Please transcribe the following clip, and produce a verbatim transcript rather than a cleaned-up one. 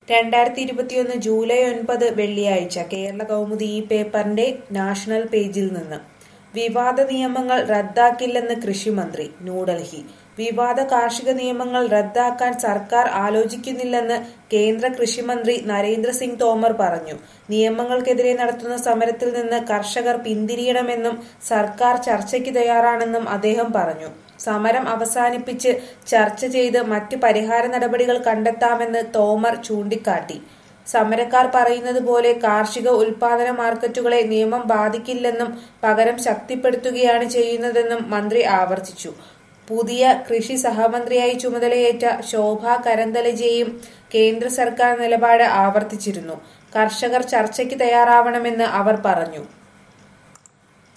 രണ്ടായിരത്തി ഇരുപത്തിയൊന്ന് ജൂലൈ ഒൻപത് വെള്ളിയാഴ്ച കേരള കൗമുദി ഈ പേപ്പറിന്റെ നാഷണൽ പേജിൽ നിന്ന് വിവാദ നിയമങ്ങൾ റദ്ദാക്കില്ലെന്ന് കൃഷിമന്ത്രി ന്യൂഡൽഹി. വിവാദ കാർഷിക നിയമങ്ങൾ റദ്ദാക്കാൻ സർക്കാർ ആലോചിക്കുന്നില്ലെന്ന് കേന്ദ്ര കൃഷിമന്ത്രി നരേന്ദ്ര സിംഗ് തോമർ പറഞ്ഞു. നിയമങ്ങൾക്കെതിരെ നടത്തുന്ന സമരത്തിൽ നിന്ന് കർഷകർ പിന്തിരിയണമെന്നും സർക്കാർ ചർച്ചയ്ക്ക് തയ്യാറാണെന്നും അദ്ദേഹം പറഞ്ഞു. സമരം അവസാനിപ്പിച്ച് ചർച്ച ചെയ്ത് മറ്റ് പരിഹാര നടപടികൾ കണ്ടെത്താമെന്ന് തോമർ ചൂണ്ടിക്കാട്ടി. സമരക്കാർ പറയുന്നത് പോലെ കാർഷിക ഉൽപാദന മാർക്കറ്റുകളെ നിയമം ബാധിക്കില്ലെന്നും പകരം ശക്തിപ്പെടുത്തുകയാണ് ചെയ്യുന്നതെന്നും മന്ത്രി ആവർത്തിച്ചു. പുതിയ കൃഷി സഹമന്ത്രിയായി ചുമതലയേറ്റ ശോഭ കരന്തലജെയും കേന്ദ്ര സർക്കാർ നിലപാട് ആവർത്തിച്ചിരുന്നു. കർഷകർ ചർച്ചയ്ക്ക് തയ്യാറാവണമെന്ന് അവർ പറഞ്ഞു.